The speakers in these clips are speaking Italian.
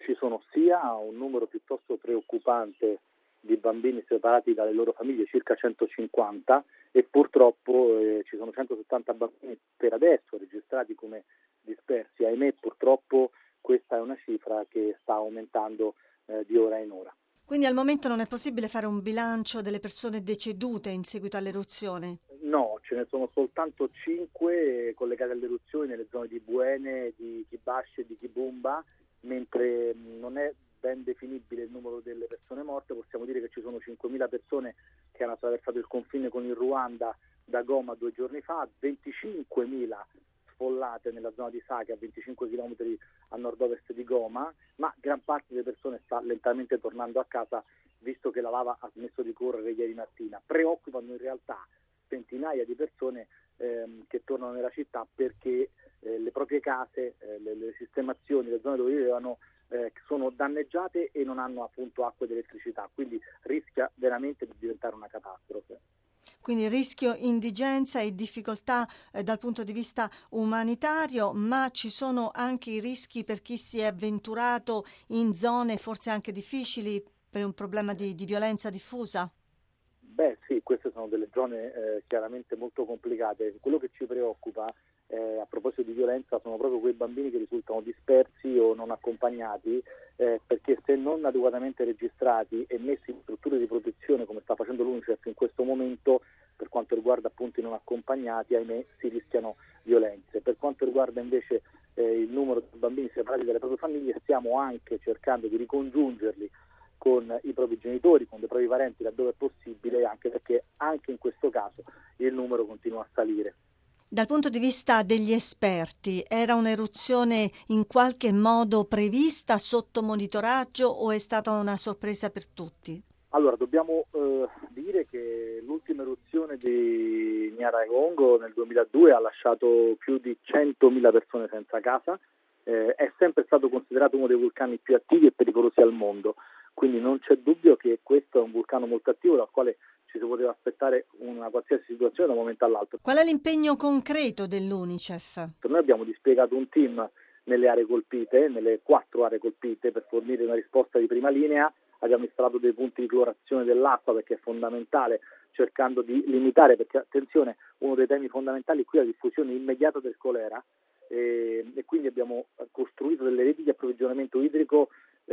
ci sono sia un numero piuttosto preoccupante di bambini separati dalle loro famiglie, circa 150, e purtroppo ci sono 170 bambini per adesso registrati come dispersi. Ahimè, purtroppo questa è una cifra che sta aumentando di ora in ora. Quindi al momento non è possibile fare un bilancio delle persone decedute in seguito all'eruzione? No, ce ne sono soltanto 5 collegate alle eruzioni nelle zone di Buene, di Kibashi e di Kibumba, mentre non è ben definibile il numero delle persone morte. Possiamo dire che ci sono 5.000 persone che hanno attraversato il confine con il Ruanda da Goma 2 giorni fa, 25.000 sfollate nella zona di Sake, a 25 km a nord-ovest di Goma, ma gran parte delle persone sta lentamente tornando a casa, visto che la lava ha smesso di correre ieri mattina. Preoccupano in realtà centinaia di persone che tornano nella città perché le proprie case, le sistemazioni, le zone dove vivevano sono danneggiate e non hanno appunto acqua ed elettricità, quindi rischia veramente di diventare una catastrofe. Quindi rischio indigenza e difficoltà dal punto di vista umanitario, ma ci sono anche i rischi per chi si è avventurato in zone forse anche difficili per un problema di violenza diffusa? Beh sì, queste sono delle zone chiaramente molto complicate. Quello che ci preoccupa a proposito di violenza sono proprio quei bambini che risultano dispersi o non accompagnati, perché se non adeguatamente registrati e messi in strutture di protezione come sta facendo l'UNICEF in questo momento, per quanto riguarda appunto i non accompagnati, ahimè si rischiano violenze. Per quanto riguarda invece il numero di bambini separati dalle proprie famiglie, stiamo anche cercando di ricongiungerli con i propri genitori, con dei propri parenti laddove è possibile, anche perché anche in questo caso il numero continua a salire. Dal punto di vista degli esperti, era un'eruzione in qualche modo prevista, sotto monitoraggio, o è stata una sorpresa per tutti? Allora, dobbiamo dire che l'ultima eruzione di Nyiragongo nel 2002 ha lasciato più di 100.000 persone senza casa, è sempre stato considerato uno dei vulcani più attivi e pericolosi al mondo, quindi non c'è dubbio che questo è un vulcano molto attivo dal quale ci si poteva aspettare una qualsiasi situazione da un momento all'altro. Qual è l'impegno concreto dell'UNICEF? Noi abbiamo dispiegato un team nelle aree colpite, nelle 4 aree colpite, per fornire una risposta di prima linea. Abbiamo installato dei punti di clorazione dell'acqua perché è fondamentale, cercando di limitare, perché attenzione, uno dei temi fondamentali qui è la diffusione immediata del colera, e quindi abbiamo costruito delle reti di approvvigionamento idrico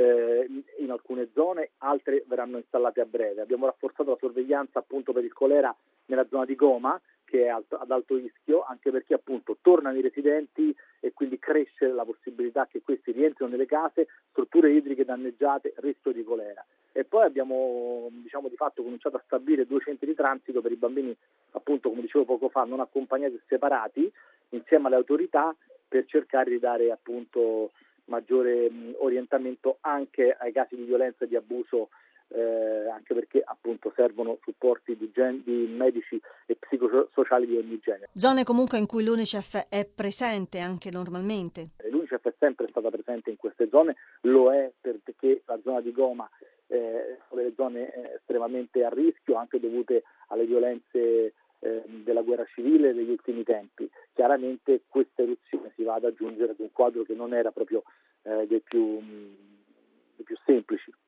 in alcune zone, altre verranno installate a breve. Abbiamo rafforzato la sorveglianza appunto per il colera nella zona di Goma, che è ad alto rischio, anche perché appunto tornano i residenti e quindi cresce la possibilità che questi rientrino nelle case, strutture idriche danneggiate, rischio di colera. E poi abbiamo di fatto cominciato a stabilire 2 centri di transito per i bambini, appunto come dicevo poco fa, non accompagnati e separati, insieme alle autorità, per cercare di dare appunto maggiore orientamento anche ai casi di violenza e di abuso, anche perché appunto servono supporti di medici e psicosociali di ogni genere. Zone comunque in cui l'UNICEF è presente anche normalmente. L'UNICEF è sempre stata presente in queste zone, lo è perché la zona di Goma sono delle zone estremamente a rischio, anche dovute alle violenze della guerra civile degli ultimi tempi. Chiaramente questa eruzione si va ad aggiungere ad un quadro che non era proprio dei più semplici.